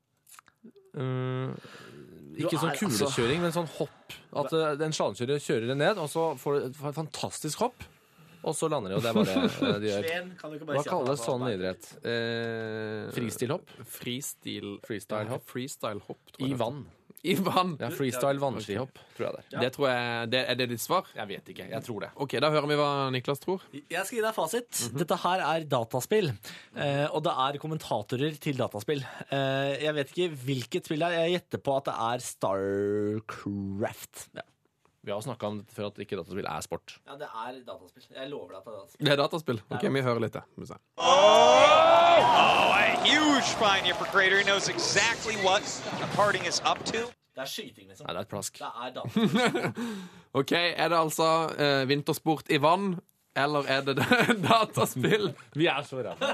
ikke sånn kulekjøring, men sånn hopp at en slalomkjører kjører det ned og så får det et fantastisk hopp og så lander det, og det er bare de gjør. Hva kalles sånn idrett? Freestyle-hopp? Freestyle-hopp, I vann. I vann? Ja, freestyle vannskihopp, tror jeg det er. Det tror jeg, er det ditt svar? Jeg vet ikke, jeg tror det. Ok, da hører vi hva Niklas tror. Jeg skal gi deg fasit. Dette her er dataspill, og det er kommentatorer til dataspill. Jeg vet ikke hvilket spill det er. Jeg gjetter på at det er StarCraft. Ja. Vi har snakket om dette før at ikke dataspill er sport. Ja, det er dataspill. Jeg lover deg at det er dataspill. Det er dataspill? Ok, vi hører litt det. Oh, a huge find here for Crater. He knows exactly what Harding is up to. Det er skyting, liksom. Nei, det er et plask. Det er dataspill. Ok, er det altså vintersport i vann, eller er det dataspill? Vi er så redd.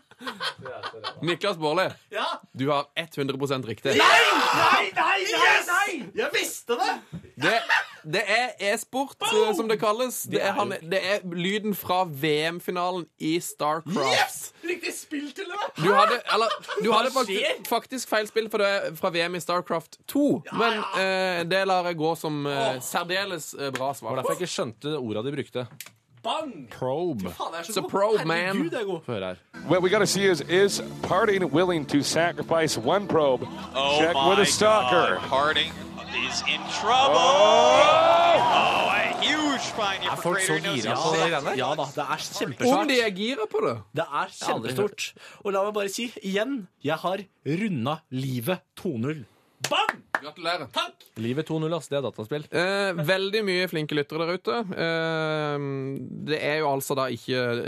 Niklas Baarli, du har 100% riktig. Nei! Jeg visste det! Det er e-sport, som det kalles. Det er lyden fra VM-finalen i StarCraft. Yes! Riktig spill til det! Du hadde faktisk feil spill for det fra VM i StarCraft 2, men det lar jeg gå som særdeles bra svar. Det var derfor jeg ikke skjønte ordet de brukte. Bang! Probe. It's a probe, man. Hør her. What we got to see is Harding willing to sacrifice one probe? Check with a stalker. Harding is in trouble. Oh, a huge find here for Crater. He knows exactly. Ja da, det er kjempesvært. Om de er gira på det? Det er kjempestort. Og la meg bare si, igjen, jeg har rundet livet 2-0. Bang! Gratulerer. Takk! Livet 2-0, ass. Det er dataspill. Veldig mye flinke lyttere der ute. Det er jo altså da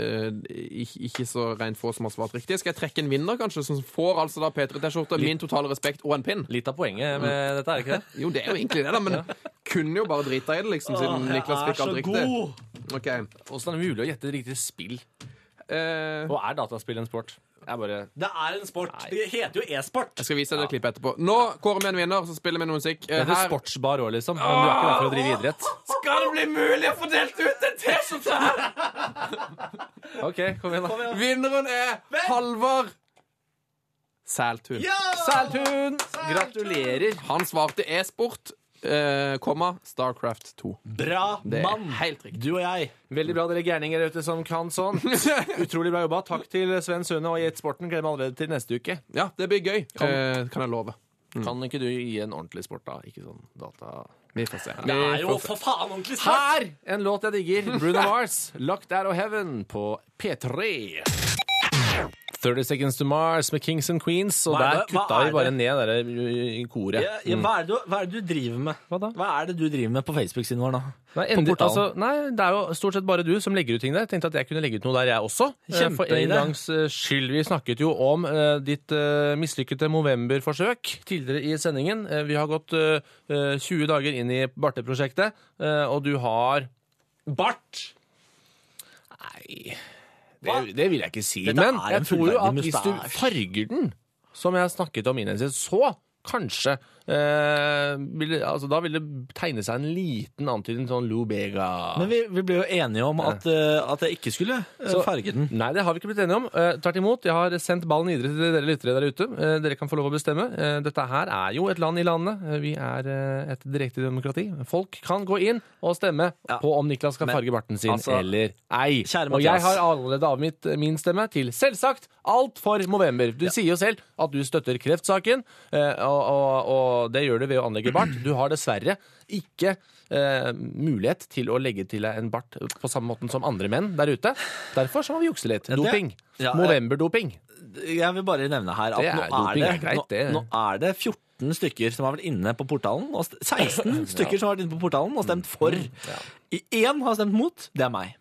ikke så rent få som har svart riktig. Skal jeg trekke en vinner, kanskje, som får altså da P3-T-skjorte, min totale respekt og en pinn? Litt av poenget med dette, er det ikke det? Jo, det er jo egentlig det, da, men kunne jo bare drita i det, liksom, siden Niklas fikk alt riktig. Jeg er så god! Ok. Hvordan er det mulig å gjette riktig spill? Og er dataspill en sport? Det er en sport. Det heter jo e-sport. Jeg skal vise deg det klippet etterpå. Nå kårer vi en vinner, så spiller vi noe musikk. Det er sportsbar også, liksom. Men du er ikke der for å drive idrett. Skal det bli mulig å få delt ut en T-skjorte her? Ok, kom igjen da. Vinneren er Halvard Sæltun. Ja! Sæltun! Gratulerer. Han svarte e-sport, StarCraft 2. Bra mann. Helt riktig. Du og jeg. Veldig bra dere gærninger ute som kan sånn. Utrolig bra jobba. Takk til Sven Sune og Gjett Sporten. Gleder meg allerede til neste uke. Ja, det blir gøy. Kan jeg love. Kan ikke du gi en ordentlig sport da? Ikke sånn data... Vi får se. Det er jo for faen ordentlig sport. Her! En låt jeg digger. Bruno Mars, Locked Out of Heaven på P3. 30 Seconds to Mars med Kings and Queens, og der kutta vi bare ned der i koret. Hva er det du driver med? Hva er det du driver med på Facebook-siden vår da? Nei, det er jo stort sett bare du som legger ut ting der. Jeg tenkte at jeg kunne legge ut noe der jeg også. For en gangs skyld. Vi snakket jo om ditt mislykkede Movember-forsøk tidligere i sendingen. Vi har gått 20 dager inn i barteprosjektet, og du har... Bart? Nei, det vil jeg ikke si. Men jeg tror jo at hvis du farger den, som jeg snakket om innledningsvis, så kanskje da vil det tegne seg en liten antydning sånn Lou Bega. Men vi ble jo enige om at jeg ikke skulle farge den. Nei, det har vi ikke blitt enige om. Tvert imot, jeg har sendt ballen videre til dere lyttere der ute. Dere kan få lov å bestemme. Dette her er jo et land i landet. Vi er et direkte demokrati. Folk kan gå inn og stemme på om Niklas skal farge barten sin eller ei. Og jeg har allerede avgitt min stemme til selvsagt alt for Movember. Du sier jo selv at du støtter kreftsaken, og det gjør du ved å anlegge bart. Du har dessverre ikke mulighet til å legge til deg en bart på samme måten som andre menn der ute. Derfor så må vi jukse litt. Doping. Movember-doping. Jeg vil bare nevne her at nå er det 14 stykker som har vært inne på portalen, og 16 stykker som har vært inne på portalen og stemt for. Én har stemt mot, det er meg.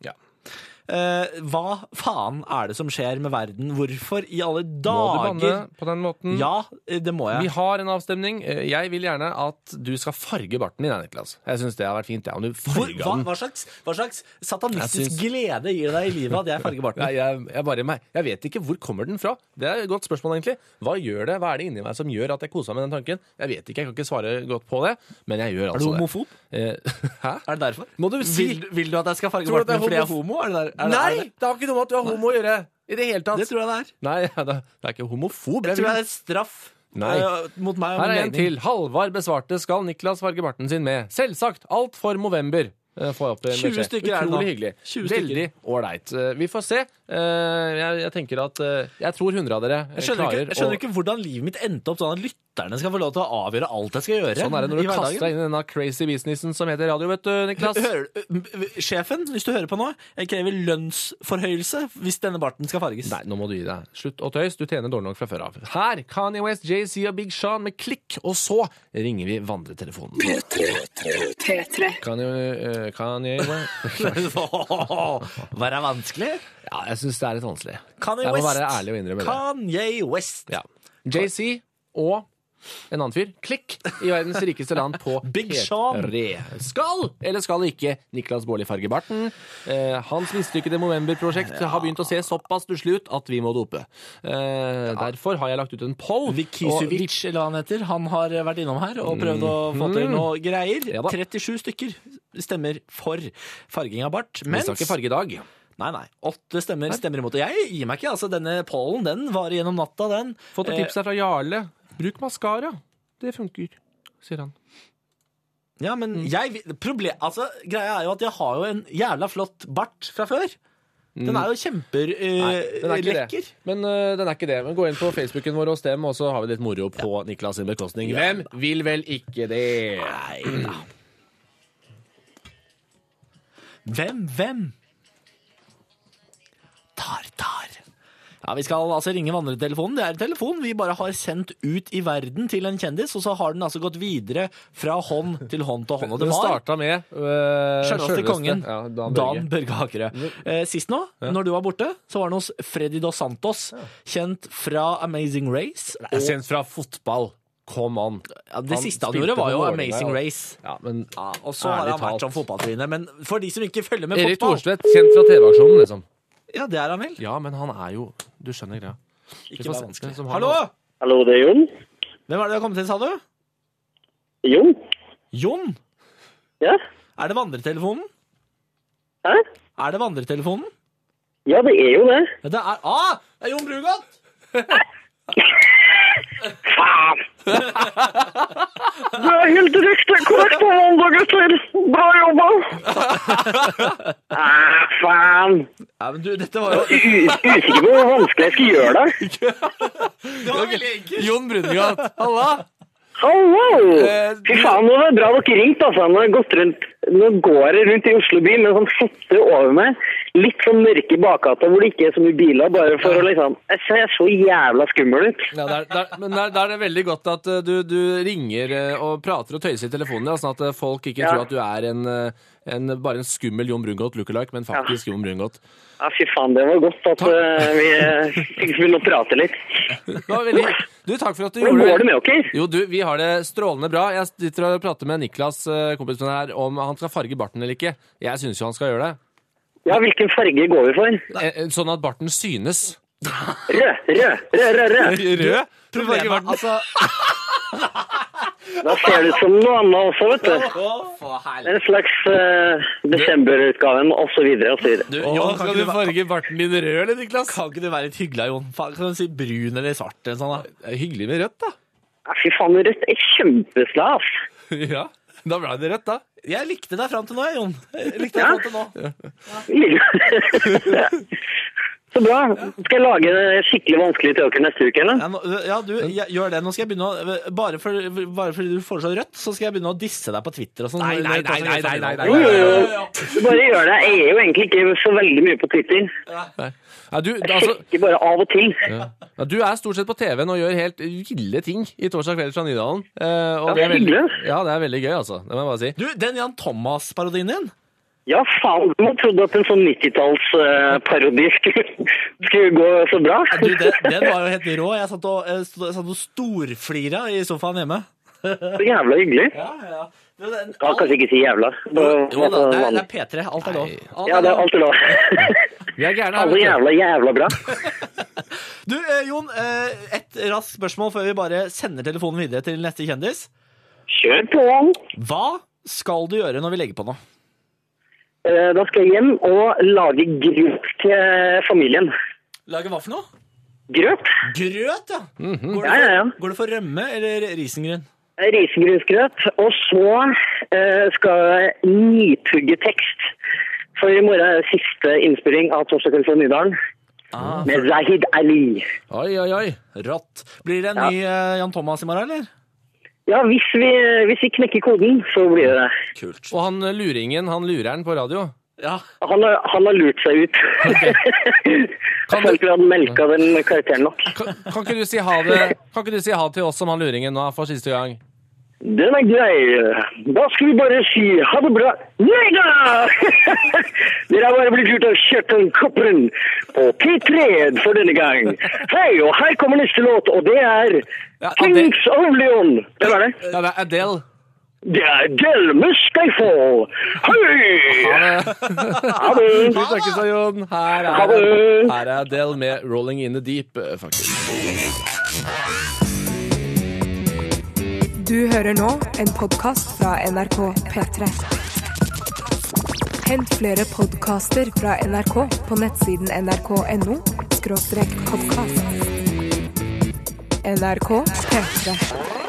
Hva faen er det som skjer med verden? Hvorfor i alle dager? Må du banne på den måten? Ja, det må jeg. Vi har en avstemning. Jeg vil gjerne at du skal farge barten din, Niklas. Jeg synes det har vært fint, om du farger den. Hva slags satanistisk glede gir deg i livet at jeg farger barten? Nei, jeg vet ikke hvor kommer den fra. Det er et godt spørsmål egentlig. Hva gjør det? Hva er det inni meg som gjør at jeg koser meg med den tanken? Jeg vet ikke, jeg kan ikke svare godt på det, men jeg gjør altså det. Er du homofob? Hæ? Er det derfor? Må du si... Vil du at jeg skal farge barten fordi jeg er homo? Nei, det har ikke noe med at du har homo å gjøre i det hele tatt. Det tror jeg det er. Nei, det er ikke homofob. Jeg tror det er straff mot meg. Her er en til. Halvard besvarte skal Niklas farge barten sin med. Selvsagt, alt for Movember. 20 stykker er det nå. Utrolig hyggelig. Veldig ålreit. Vi får se. Jeg tenker at jeg tror 100 av dere klarer Jeg skjønner ikke hvordan livet mitt endte opp sånn at lytterne skal få lov til å avgjøre alt jeg skal gjøre. Sånn er det når du kaster deg inn i denne crazy businessen som heter radio, vet du, Niklas. Sjefen, hvis du hører på nå, jeg krever lønnsforhøyelse hvis denne barten skal farges. Nei, nå må du gi deg. Slutt å tøys, du tjener dårlig nok fra før av. Her, Kanye West, Jay-Z og Big Sean med klikk, og så ringer vi vandretelefonen. P3. Kanye West. Var det vanskelig? Ja, jeg synes det er litt vanskelig. Kanye West. Jeg må være ærlig og innrømme det. Kanye West. Ja. Jay-Z og en annen fyr. Klikk i verdens rikeste land på Big Sean. Skal eller skal ikke Niklas Baarli farge barten? Hans mislykkede Movember-prosjekt har begynt å se såpass stusslig ut at vi må dope. Derfor har jeg lagt ut en poll. Vikisevic, eller hva han heter, han har vært innom her og prøvd å få til noe greier. 37 stykker stemmer for farging av bart. Vi skal ikke farge i dag. Nei. 8 stemmer imot. Jeg gir meg ikke, altså denne pollen, den var gjennom natta, den. Fått et tips her fra Jarle. Bruk mascara. Det funker, sier han. Ja, men greia er jo at jeg har jo en jævla flott bart fra før. Den er jo kjempelekker. Men den er ikke det. Men gå inn på Facebooken vår og stem, og så har vi litt moro på Niklas sin bekostning. Hvem vil vel ikke det? Nei da. Hvem? Tar. Ja, vi skal altså ringe vandretelefonen. Det er en telefon vi bare har sendt ut i verden til en kjendis, og så har den altså gått videre fra hånd til hånd til hånd. Og det startet med selveste kongen, Dan Børge Akerø. Sist nå, når du var borte, så var den hos Freddy Dos Santos, kjent fra Amazing Race. Kjent fra fotball. Come on. Ja, det siste han gjorde var jo Amazing Race. Ja, men og så har han vært som fotballtryne. Men for de som ikke følger med Erik fotball... Erik Thorstvedt, kjent fra TV-aksjonen, liksom. Ja, det er han vel. Ja, men han er jo... Du skjønner greia. Ikke bare vanskelig. Hallo? Hallo, det er Jon. Hvem er det du har kommet til, sa du? Jon. Jon? Ja. Er det vandretelefonen? Hæ? Er det vandretelefonen? Ja, det er jo det. Ja, det er Jon Brugodt! Faen! Du er helt riktig korrekt på mandag, gutter. Bra jobba. Faen. Ja, men du, dette var jo... Usikker på hvor vanskelig jeg skal gjøre det. Det var veldig enkelt. Jon Brunegård, halla! Hallo! Fy faen, nå var det bra dere ringte, altså. Nå går jeg rundt i Oslo by med sånn hette over meg. Litt sånn mørke bakgata hvor det ikke er så mye biler, bare for å liksom... Jeg ser så jævla skummel ut. Ja, men der er det veldig godt at du ringer og prater og tøyser i telefonen, sånn at folk ikke tror at du er bare en skummel Jon Brungot lookalike, men faktisk Jon Brungot. Ja, fy faen, det var godt at vi fikk begynne å prate litt. Det var veldig... Du, takk for at du gjorde det. Hvor går det med dere? Jo, vi har det strålende bra. Jeg sitter og prater med Niklas, kompisen her, om han skal farge barten eller ikke. Jeg synes jo han skal gjøre det. Ja, hvilken farge går vi for? Sånn at barten synes. Rød? Rød? Problemet, altså... Da ser det ut som noe annet også, vet du. En slags desemberutgaven, og så videre, og så videre. Jon, skal du farge barten din rød, eller Niklas? Kan ikke du være litt hyggelig, Jon? Kan du si brun eller svart eller sånn, da? Det er hyggelig med rødt, da. Ja, fy faen, rødt er kjempeslas. Ja, da ble det rødt, da. Jeg likte deg frem til nå, Jon. Jeg likte deg frem til nå. Så bra. Skal jeg lage det skikkelig vanskelig til dere neste uke, eller? Ja, du, gjør det. Nå skal jeg begynne å... Bare fordi du foreslår rødt, så skal jeg begynne å disse deg på Twitter og sånn. Nei. Jo. Du bare gjør det. Jeg er jo egentlig ikke så veldig mye på Twitter. Ja, ikke bare av og til. Ja, du er stort sett på TV-en og gjør helt ville ting i Torsdag kveld fra Nydalen. Det er hyggelig. Ja, det er veldig gøy, altså. Det må jeg bare si. Du, den Jan Thomas-parodien din? Ja, faen, man trodde at en sånn 90-tals-parodi skulle gå så bra. Du, den var jo helt rå. Jeg satt og storflira i sofaen hjemme. Så jævla hyggelig. Ja. Jeg kan kanskje ikke si jævla. Jo da, det er P3. Alt er lov. Ja, det er alt er lov. Vi er gærne her. Altså jævla bra. Du, Jon, et raskt spørsmål før vi bare sender telefonen videre til neste kjendis. Kjør på. Hva skal du gjøre når vi legger på nå? Da skal jeg hjem og lage grøt til familien. Lage hva for noe? Grøt. Grøt, ja. Går det for rømme eller risengrynd? Risengrynsgrøt. Og så skal jeg nitugge tekst. For i morgen er det siste innspilling av Torsdag kveld fra Nydalen. Med Zahid Ali. Oi. Rått. Blir det en ny Jan Thomas i morgen, eller? Ja, hvis vi knekker koden, så blir det det. Kult. Og han lureren på radio? Ja. Han har lurt seg ut. Jeg følte vi hadde melket den karakteren nok. Kan ikke du si ha til oss som han luringen nå for siste gang? Den er grei. Da skal vi bare si ha det bra. Nei da! Dere har bare blitt lurt av Kjartan Kopperen på P3 for denne gang. Hei, og her kommer neste låt, og det er Kings of Leon. Hvem er det? Ja, det er Adele. Det er Adele med Skyfall. Hei! Ha det. Vi snakkes da, Jon. Her er Adele med Rolling in the Deep, faktisk. Du hører nå en podcast fra NRK P3. Hent flere podcaster fra NRK på nettsiden nrk.no/podcast. NRK P3.